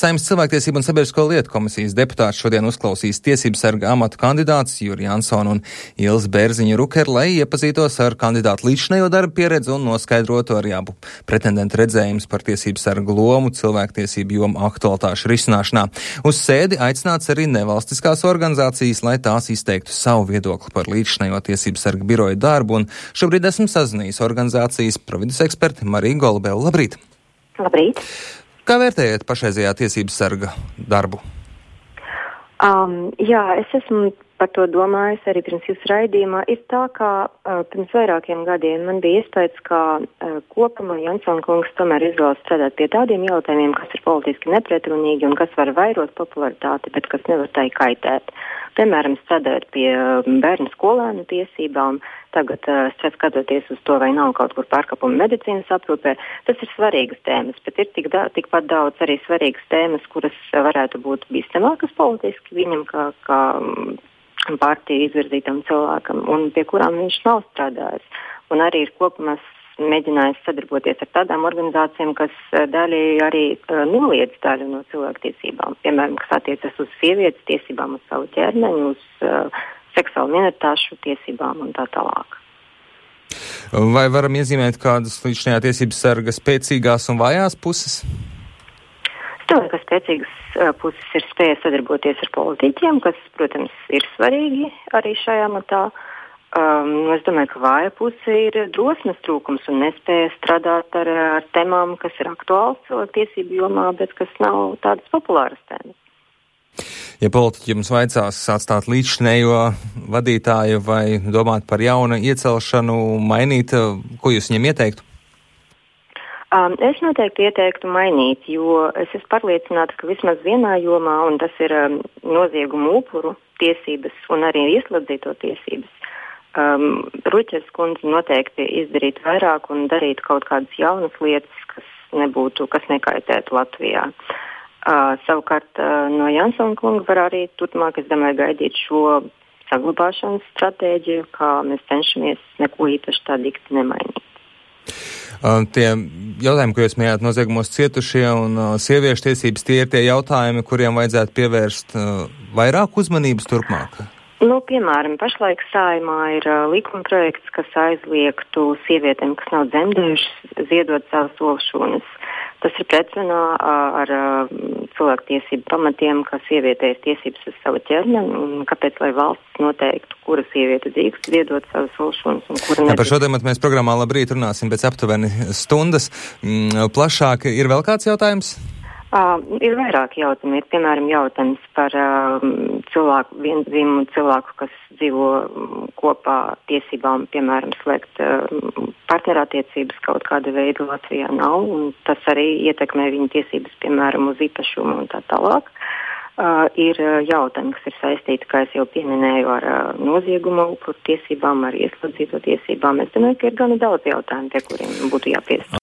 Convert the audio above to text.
Saeimas cilvēktiesību un sabiedrisko lietu komisijas deputāti šodien uzklausīs tiesību sarga amatu kandidātus Juri Jansonu un Ilzi Bērziņu Rukeru, lai iepazītos ar kandidātu līdzinējo darba pieredzi un noskaidrotu arī abu pretendentu redzējumus par tiesību sargu lomu cilvēktiesību jomu aktualitāšu risināšanā. Uz sēdi aicināts arī nevalstiskās organizācijas, lai tās izteiktu savu viedokli par līdzinējo tiesību sarga biroja darbu, un šobrīd esmu sazinājies organizācijas providus eksperti Mariju Golubēlu. Labrīt! Labrīt! Kā vērtējat pašreizējā tiesības sarga darbu? Jā, es esmu par to domājis arī pirms jūsu raidījumā. Ir tā, ka pirms vairākiem gadiem man bija iespējas, ka kopumā Jansona kungs tomēr izvēlas strādāt pie tādiem jautājumiem, kas ir politiski nepretrunīgi un kas var vairot popularitāti, bet kas nevar tai kaitēt. Piemēram, strādājot pie bērnu skolēnu tiesībām, tagad skatoties uz to, vai nav kaut kur pārkāpuma medicīnas aprūpē, tas ir svarīgas tēmas, bet ir tikpat daudz arī svarīgas tēmas, kuras varētu būt bīstamākas politiski viņam kā partiju izvirzītam cilvēkam, un pie kurām viņš nav strādājis. Un arī ir kopumā mēģinājis sadarboties ar tādām organizācijām, kas daļēji arī noliedz daļu no cilvēktiesībām. Piemēram, kas attiecas uz sievietes tiesībām, uz savu ķermeni, uz seksuālu minoritāšu tiesībām un tā tālāk. Vai varam iezīmēt kādas līdzinājā tiesības sarga spēcīgās un vājās puses? Es domāju, ka spēcīgas puses ir spēja sadarboties ar politiķiem, kas, protams, ir svarīgi arī šajā matā. Es domāju, ka vāja puse ir drosmes trūkums un nespēja strādāt ar temām, kas ir aktuāls cilvēktiesību jomā, bet kas nav tādas populāras tēmas. Ja politiķi jums vaicās atstāt līdzinējo vadītāju vai domāt par jaunu iecelšanu, mainīt, ko jūs viņiem ieteiktu? Es noteikti ieteiktu mainīt, jo es esmu pārliecināta, ka vismaz vienā jomā, un tas ir noziegumu upuru tiesības un arī ieslodzīto tiesības, Ruķers kundze noteikti izdarītu vairāk un darītu kaut kādas jaunas lietas, kas nekaitētu Latvijā. Savukārt no Jansona kunga var arī turpmāk, es domāju, gaidīt šo saglabāšanas stratēģiju, kā mēs cenšamies neko īpaši tā dikti nemainīt. Tie jautājumi, ko jūs minējāt, noziegumos cietušie un sieviešu tiesības, tie ir tie jautājumi, kuriem vajadzētu pievērst vairāk uzmanības turpmāk? Piemēram, pašlaik Saeimā ir likuma projekts, kas aizliegtu sievietēm, kas nav dzemdējušas, ziedot savas olšūnas. Tas ir pretrunā ar cilvēktiesību pamatiem, ka sievietē ir tiesības uz savu ķermeni, un kāpēc, lai valsts noteiktu, kura sieviete drīkst ziedot savas olšūnas un kura nedrīkst. Par šo tēmatu mēs programmā Labrīt runāsim pēc aptuveni stundas. Plašāk ir vēl kāds jautājums? Ir vairāk jautājumi. Ir, piemēram, jautājums par viendzimumu cilvēku, kas dzīvo kopā tiesībām, piemēram, slēgt partnerattiecības kaut kāda veida Latvijā nav, un tas arī ietekmē viņu tiesības, piemēram, uz īpašumu un tā tālāk. Ir jautājumi, kas ir saistīti, kā es jau pieminēju, ar nozieguma upuru tiesībām, ar ieslodzīto tiesībām. Es domāju, ka ir gana daudz jautājumu, pie kuriem būtu jāpiestāv.